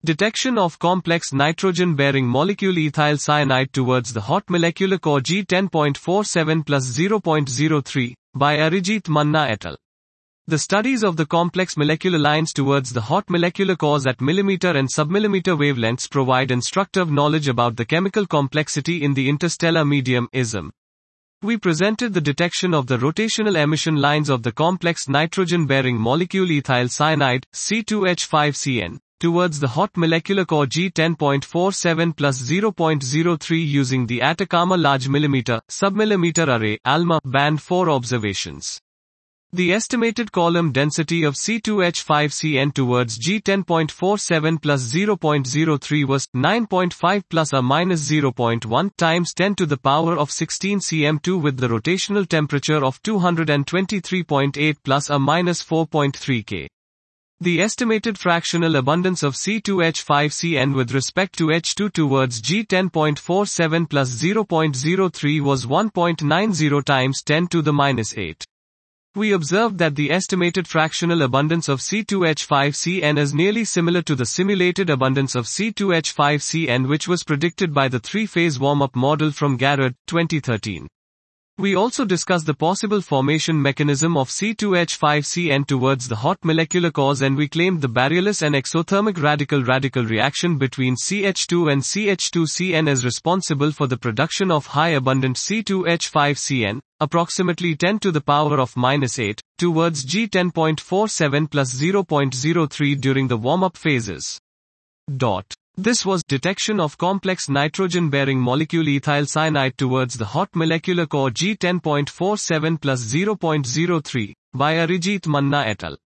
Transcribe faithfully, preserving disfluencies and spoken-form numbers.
Detection of complex nitrogen-bearing molecule ethyl cyanide towards the hot molecular core G ten point four seven plus zero point zero three, by Arijit Manna et al. The studies of the complex molecular lines towards the hot molecular cores at millimeter and submillimeter wavelengths provide instructive knowledge about the chemical complexity in the interstellar medium I S M. We presented the detection of the rotational emission lines of the complex nitrogen-bearing molecule ethyl cyanide, C two H five C n, towards the hot molecular core G ten point four seven plus zero point zero three using the Atacama Large Millimeter, Submillimeter Array, ALMA, Band four observations. The estimated column density of C two H five C n towards G ten point four seven plus zero point zero three was nine point five plus or minus zero point one times ten to the power of sixteen centimeters two with the rotational temperature of two hundred twenty-three point eight plus or minus four point three Kelvin. The estimated fractional abundance of C two H five C n with respect to H two towards G ten point four seven plus zero point zero three was one point nine zero times ten to the minus eight. We observed that the estimated fractional abundance of C two H five C n is nearly similar to the simulated abundance of C two H five C n which was predicted by the three-phase warm-up model from Garrod, twenty thirteen. We also discussed the possible formation mechanism of C two H five C n towards the hot molecular cores, and we claimed the baryon and exothermic radical-radical reaction between C H two and C H two C n is responsible for the production of high-abundant C two H five C n, approximately ten to the power of minus eight, towards G ten point four seven plus zero point zero three during the warm-up phases. Dot. This was detection of complex nitrogen-bearing molecule ethyl cyanide towards the hot molecular core G ten point four seven plus zero point zero three, by Arijit Manna et al.